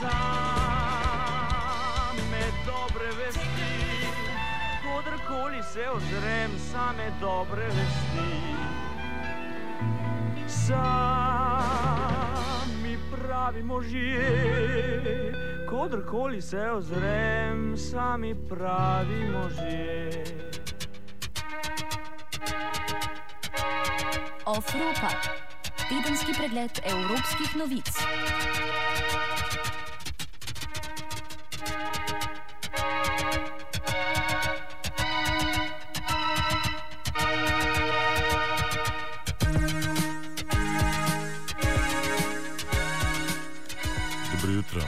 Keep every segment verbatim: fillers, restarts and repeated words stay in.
Same dobre vesti, kodarkoli se ozrem, same dobre vesti. Sami pravi možje, kodarkoli se ozrem, sami pravi možje. Ofropa, tedenski pregled evropskih novic. Dobro jutro.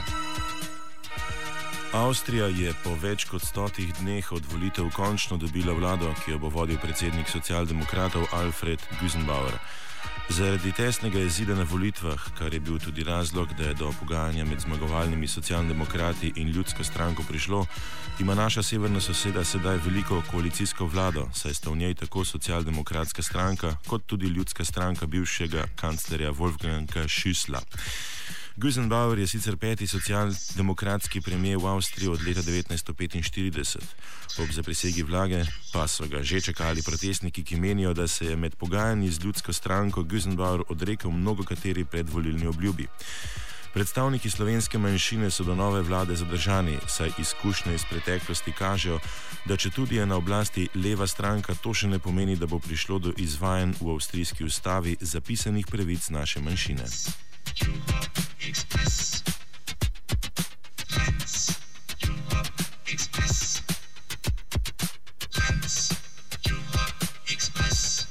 Avstrija je po več kot stotih dneh od volitev končno dobila vlado, ki jo bo vodil predsednik socialdemokratov Alfred Gusenbauer. Zaradi tesnega izida na volitvah, kar je bil tudi razlog, da je do pogajanja med zmagovalnimi socialdemokrati in ljudsko stranko prišlo, ima naša severna soseda sedaj veliko koalicijsko vlado, saj sta v njej tako socialdemokratska stranka, kot tudi ljudska stranka bivšega kanclerja Wolfganga Schüssla. Gusenbauer je sicer peti socialdemokratski premijer v Avstriji od leta devetnajststo petinštirideset. Ob zaprisegi vlade pa so ga že čakali protestniki, ki menijo, da se je med pogajanji z ljudsko stranko Gusenbauer odrekel mnogokateri predvolilni obljubi. Predstavniki slovenske manjšine so do nove vlade zadržani, saj izkušnje iz preteklosti kažejo, da četudi je na oblasti leva stranka, to še ne pomeni, da bo prišlo do izvajanj v avstrijski ustavi zapisanih pravic naše manjšine. Express. Dance. Express. Dance. Express.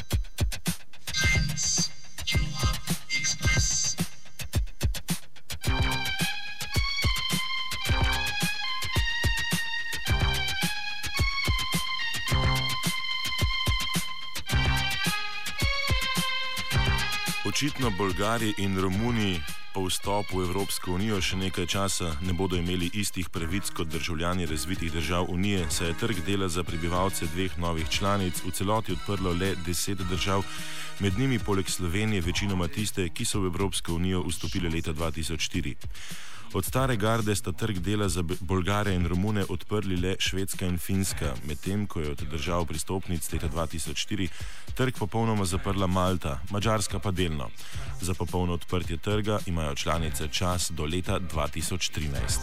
Dance. Express. Očitno Bolgari in Romuni po vstopu v Evropsko unijo še nekaj časa ne bodo imeli istih pravic kot državljani razvitih držav Unije, saj je trg dela za prebivalce dveh novih članic v celoti odprlo le deset držav, med njimi poleg Slovenije večinoma tiste, ki so v Evropsko unijo vstopile leta dva tisoč štiri. Od stare garde sta trg dela za Bolgare in Romune odprli le Švedska in Finska, medtem ko je od držav pristopnic leta dva tisoč štiri trg popolnoma zaprla Malta, Madžarska pa delno. Za popolno odprtje trga imajo članice čas do leta dva tisoč trinajst.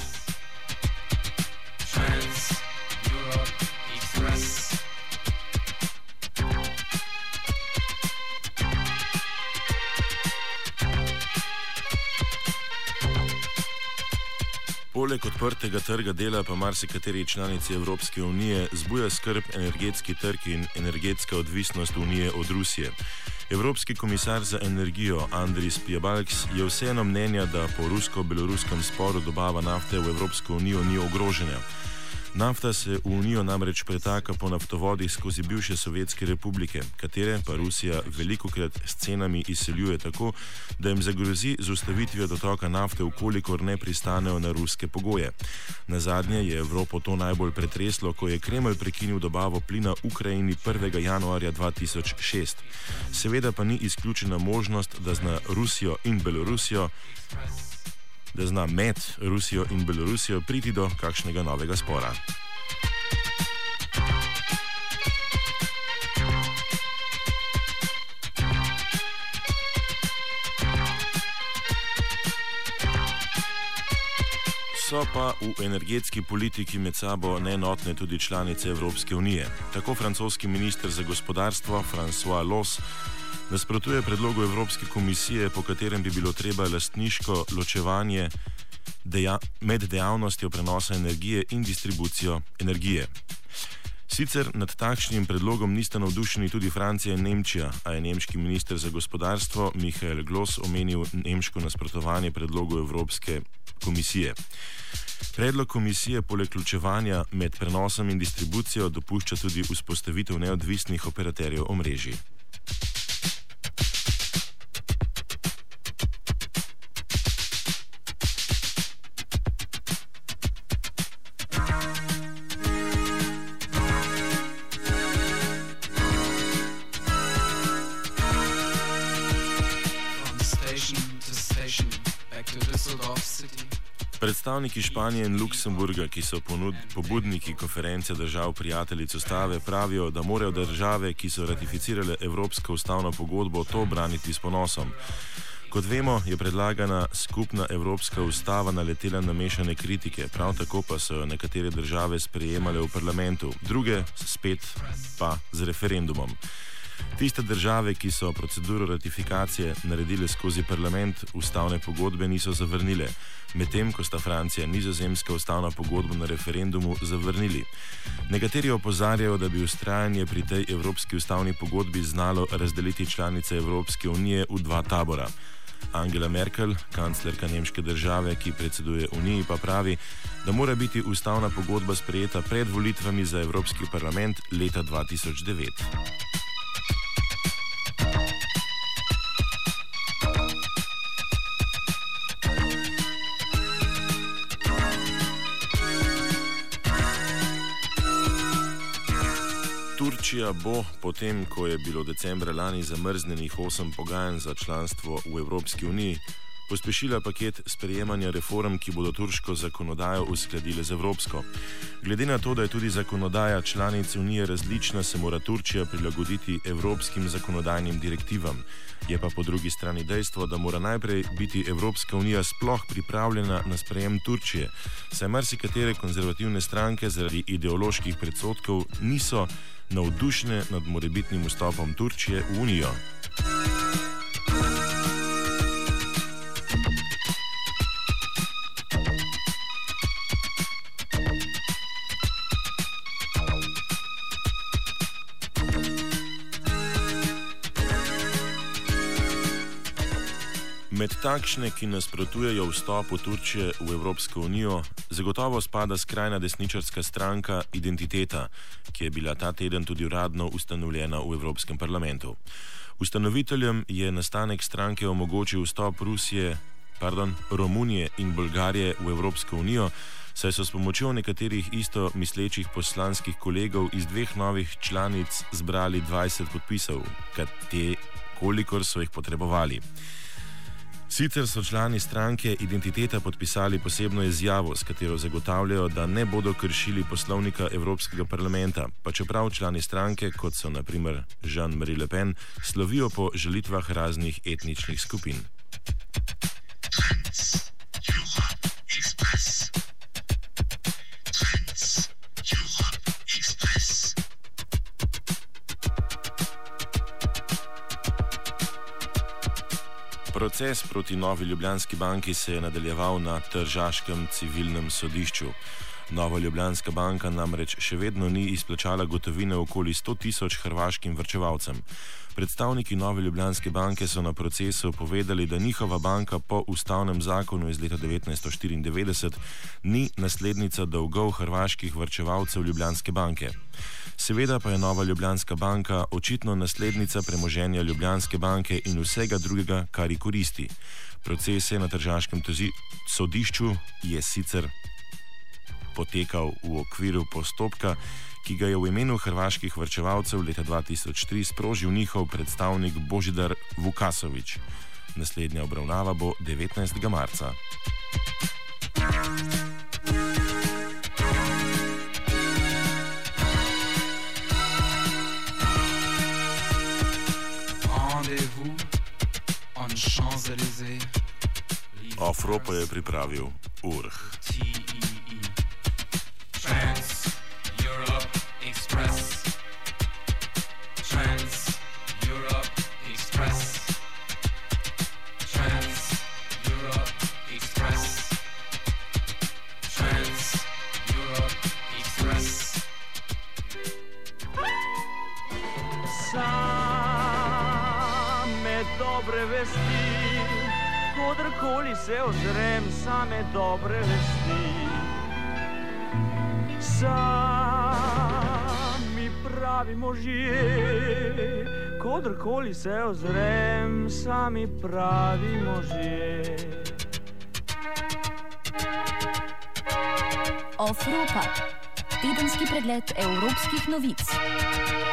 Poleg odprtega trga dela pa marsikateri članici Evropske unije zbuja skrb energetski trg in energetska odvisnost Unije od Rusije. Evropski komisar za energijo Andris Piebalgs je vseeno mnenja, da po rusko-beloruskem sporu dobava nafte v Evropsko unijo ni ogrožena. Nafta se v Unijo namreč pretaka po naftovodih skozi bivše sovjetske republike, katere pa Rusija velikokrat s cenami izseljuje tako, da jim zagrozi z ustavitvijo dotoka nafte, ukolikor ne pristanejo na ruske pogoje. Nazadnje je Evropo to najbolj pretreslo, ko je Kremelj prekinil dobavo plina Ukrajini prvega januarja dva tisoč šest. Seveda pa ni izključena možnost, da zna Rusijo in Belorusijo da zna med Rusijo in Belorusijo priti do kakšnega novega spora. So pa v energetski politiki med sabo neenotne tudi članice Evropske unije. Tako francoski minister za gospodarstvo François Loos nasprotuje predlogu Evropske komisije, po katerem bi bilo treba lastniško ločevanje deja med dejavnostjo prenosa energije in distribucijo energije. Sicer nad takšnim predlogom nista navdušeni tudi Francija in Nemčija, a je nemški minister za gospodarstvo Michael Gloss omenil nemško nasprotovanje predlogu Evropske komisije. Predlog komisije poleg ločevanja med prenosom in distribucijo dopušča tudi vzpostavitev neodvisnih operaterjev omrežij. Predstavniki Španije in Luksemburga, ki so ponud, pobudniki konference držav prijateljic ustave, pravijo, da morajo države, ki so ratificirale Evropsko ustavno pogodbo, to braniti s ponosom. Kot vemo, je predlagana skupna Evropska ustava naletela na mešane kritike, prav tako pa so jo nekatere države sprejemale v parlamentu, druge spet pa z referendumom. Tiste države, ki so proceduro ratifikacije naredile skozi parlament, ustavne pogodbe niso zavrnile, medtem ko sta Francija in Nizozemska ustavno pogodbo na referendumu zavrnili. Nekateri opozarjajo, da bi vztrajanje pri tej Evropski ustavni pogodbi znalo razdeliti članice Evropske unije v dva tabora. Angela Merkel, kanclerka nemške države, ki predseduje Uniji, pa pravi, da mora biti ustavna pogodba sprejeta pred volitvami za Evropski parlament leta dva tisoč devet. Turčija bo, potem ko je bilo decembra lani zamrznenih osem pogajanj za članstvo v Evropski uniji, pospešila paket sprejemanja reform, ki bodo turško zakonodajo uskladile z evropsko. Glede na to, da je tudi zakonodaja članic Unije različna, se mora Turčija prilagoditi evropskim zakonodajnim direktivam. Je pa po drugi strani dejstvo, da mora najprej biti Evropska unija sploh pripravljena na sprejem Turčije, saj marsikatere konzervativne stranke zaradi ideoloških predsodkov niso navdušene nad morebitnim vstopom Turčije v Unijo. Med takšne, ki nasprotujejo vstopu Turčije v Evropsko unijo, zagotovo spada skrajna desničarska stranka Identiteta, ki je bila ta teden tudi uradno ustanovljena v Evropskem parlamentu. Ustanoviteljem je nastanek stranke omogočil vstop Rusije, pardon, Romunije in Bolgarije v Evropsko unijo, saj so s pomočjo nekaterih isto mislečih poslanskih kolegov iz dveh novih članic zbrali dvajset podpisov, kate, kolikor so jih potrebovali. Sicer so člani stranke Identiteta podpisali posebno izjavo, s katero zagotavljajo, da ne bodo kršili poslovnika Evropskega parlamenta, pa čeprav člani stranke, kot so na primer Jean-Marie Le Pen, slovijo po žalitvah raznih etničnih skupin. Proces proti Novi Ljubljanski banki se je nadaljeval na tržaškem civilnem sodišču. Nova Ljubljanska banka namreč še vedno ni izplačala gotovine okoli sto tisoč hrvaškim varčevalcem. Predstavniki Nove Ljubljanske banke so na procesu povedali, da njihova banka po ustavnem zakonu iz leta devetnajststo štiriindevetdeset ni naslednica dolgov hrvaških varčevalcev Ljubljanske banke. Seveda pa je Nova Ljubljanska banka očitno naslednica premoženja Ljubljanske banke in vsega drugega, kar ji koristi. Proces je na tržaškem sodišču je sicer potekal v okviru postopka, ki ga je v imenu hrvaških varčevalcev leta dva tisoč tri sprožil njihov predstavnik Božidar Vukasović. Naslednja obravnava bo devetnajstega marca. Afro pa je pripravil Urh. Dobre vesti, kodarkoli se ozrem, same dobre vesti. Sami pravi možje, kodarkoli se ozrem, sami pravi možje. Ofropa, tedenski pregled evropskih novic.